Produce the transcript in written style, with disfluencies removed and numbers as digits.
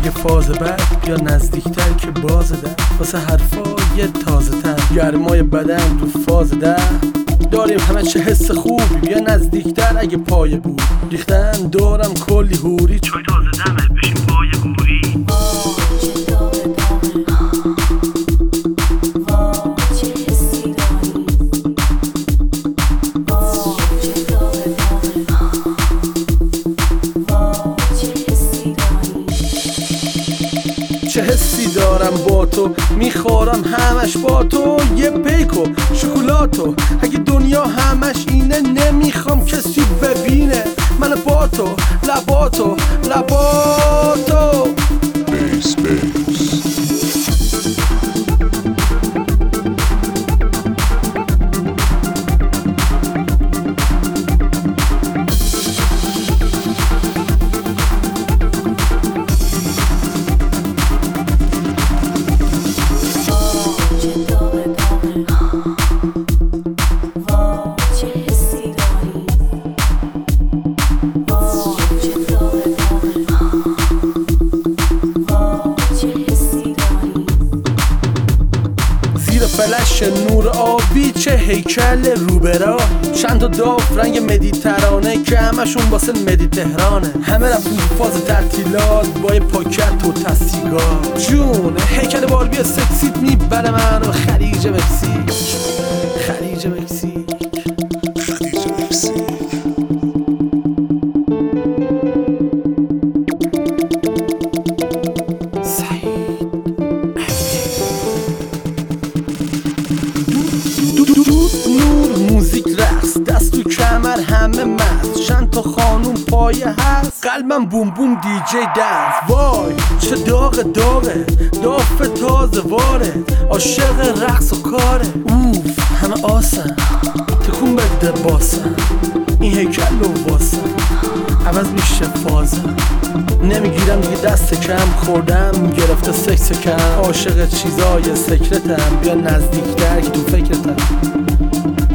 اگه فاز بعد بیا نزدیکتر که باز ده واسه حرفای تازه تر گرمای بدن تو فاز ده داریم همه چه حس خوبی بیا نزدیکتر اگه پای بود ریختن دارم کلی هوری چای تازه دمه بشیم پای هوری چه حسی دارم با تو میخورم همش با تو یه پیکو شکلاتو اگه دنیا همش اینه نمیخوام کسی ببینه من با تو لباتو بیس فلش نور آبی چه هیکل روبرا چند تا داف رنگ مدیترانه که همشون واسه مدی تهرانه همه رفتون فاز تعطیلات با یه پاکت و تصیگاه جون هیکل باربی سکسیت میبره منو خلیج مکزیک موزیک رقص دست تو کمر همه مست چند تا خانوم پایه هست قلبم بوم بوم دیجی دنس وای چه داغه داف تازه واره عاشق رقص و کاره اوف همه آسن تکون بده باسن این هیکل رو واسن عوض میشه فازم نمیگیرم دیگه دست کم خوردم گرفته سکس کم عاشق چیزای سکرتم بیا نزدیکتر که تو فکرتم